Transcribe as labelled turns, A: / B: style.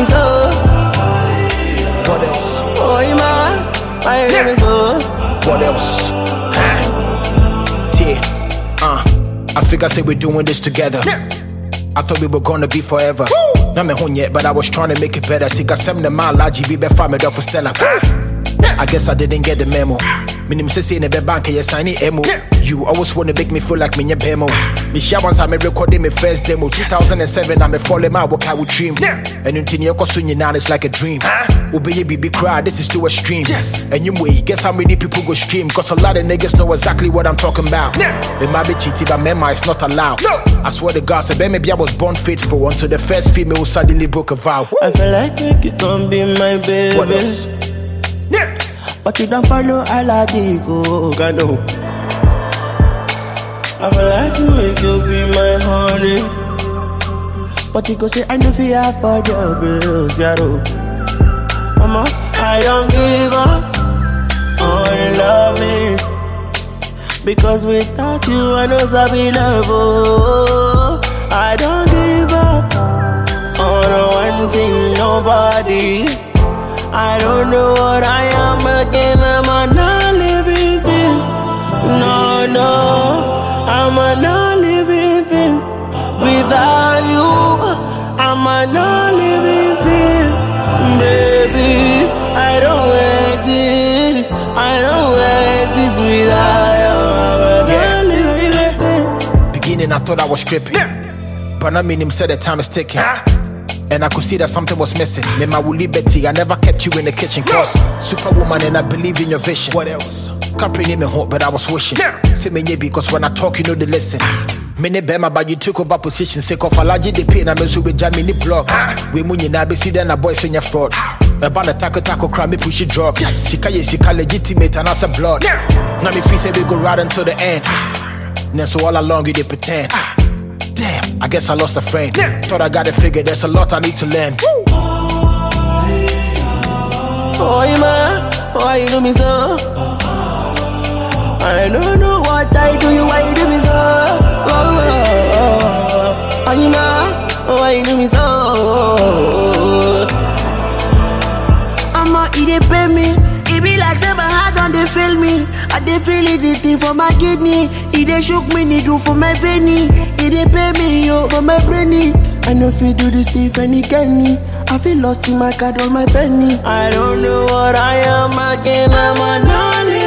A: me so?
B: What else?
A: Oh, man, why you do me so?
B: What else? I figure say we're doing this together. I thought we were gonna be forever. Not me home yet, but I was trying to make it better. Sika sem the man la GB be farm it up for Stella. I guess I didn't get the memo. Minim say in the bank you sign it emo. You always wanna make me feel like me your bemo. Me share once I me recording my first demo. 2007 I'm a falling my work I would dream. And until you kosunyi now it's like a dream. Obey baby cry, this is too extreme. And you way, guess how many people go stream? Cause a lot of niggas know exactly what I'm talking about. It might be cheating, but mema is not allowed. I swear to God, so maybe I was born faithful until the first female who suddenly broke a vow.
A: I feel like you can be my baby.
B: What else?
A: But you don't follow Aladigo. I feel like you be my honey. But you go say I know fear for your bills, yaro. Mama, I don't give up on loving. Because without you I know Sabi love. I don't give up on one thing, nobody. I don't know what I am again, I'm a non-living thing. No, I'm a non-living thing. Without you, I'm a non-living thing. Baby, I don't exist. I don't exist without you. I'm a non-living thing.
B: Beginning I thought I was tripping, but I mean him said the time is ticking. And I could see that something was missing. Me my liberty, I never kept you in the kitchen. Cause superwoman and I believe in your vision. What else? Can't bring me home, but I was wishing. Say me because when I talk, you know the listen. Many bema, but you took over position. Say of allergy, the pain, I'm so with Jamie blog. We munyi na be see then a boy saying your fraud. About the taco crime, me push it drug. Sika legitimate and as a blood. Now me feel say we go right until the end. Then so all along you they pretend. Damn, I guess I lost a friend. Thought I got it figured, there's a lot I need to learn.
A: Oh, man, why you do me so? I don't know what I do you, why you do me so? Oh, man, why you do me so? I'ma eat it, pay me. It be like seven hard on they feel me. I they feel it, the thing for my kidney. It they shook me, they do for my veiny. It they pay me, yo, for my brainy. I know if you do this thing, any canny. I feel lost in my card, all my penny. I don't know what I am again, I'm a non